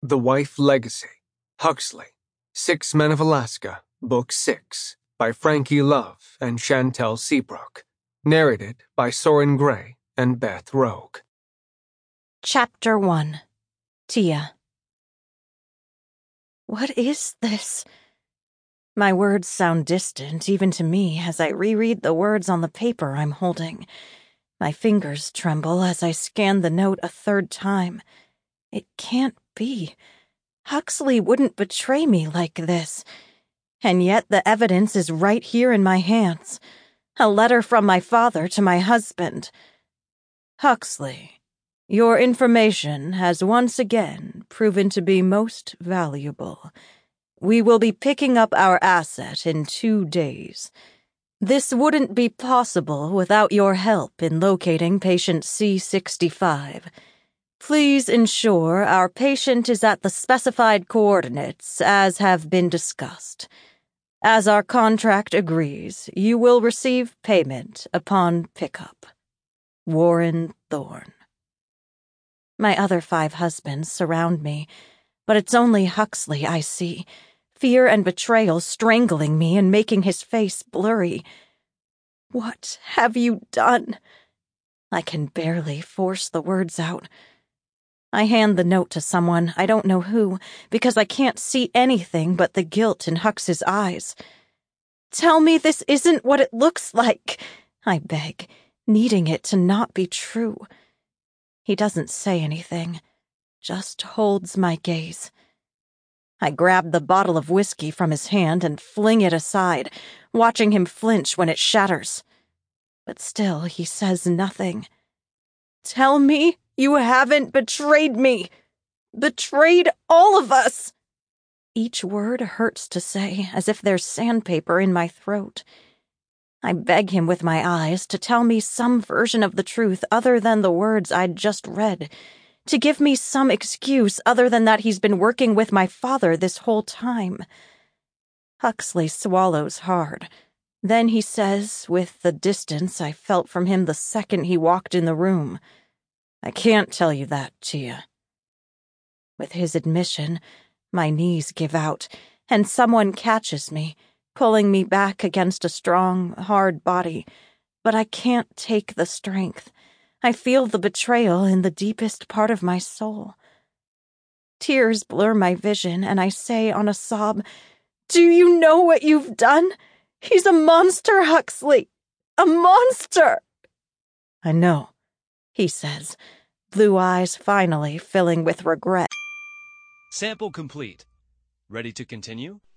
The Wife Legacy, Huxley, Six Men of Alaska, Book 6, by Frankie Love and Chantel Seabrook. Narrated by Soren Gray and Beth Rogue. Chapter 1. Tia. What is this? My words sound distant even to me as I reread the words on the paper I'm holding. My fingers tremble as I scan the note a third time. It can't be. Huxley wouldn't betray me like this. And yet the evidence is right here in my hands. A letter from my father to my husband. Huxley, your information has once again proven to be most valuable. We will be picking up our asset in 2 days. This wouldn't be possible without your help in locating patient C65. Please ensure our patient is at the specified coordinates as have been discussed. As our contract agrees, you will receive payment upon pickup. Warren Thorne. My other 5 husbands surround me, but it's only Huxley I see, fear and betrayal strangling me and making his face blurry. What have you done? I can barely force the words out. I hand the note to someone, I don't know who, because I can't see anything but the guilt in Hux's eyes. Tell me this isn't what it looks like, I beg, needing it to not be true. He doesn't say anything, just holds my gaze. I grab the bottle of whiskey from his hand and fling it aside, watching him flinch when it shatters. But still he says nothing. Tell me you haven't betrayed me. Betrayed all of us. Each word hurts to say, as if there's sandpaper in my throat. I beg him with my eyes to tell me some version of the truth other than the words I'd just read, to give me some excuse other than that he's been working with my father this whole time. Huxley swallows hard. Then he says, with the distance I felt from him the second he walked in the room, I can't tell you that, Tia. With his admission, my knees give out, and someone catches me, pulling me back against a strong, hard body. But I can't take the strength. I feel the betrayal in the deepest part of my soul. Tears blur my vision, and I say on a sob, Do you know what you've done? He's a monster, Huxley! A monster! I know, he says, blue eyes finally filling with regret. Sample complete. Ready to continue?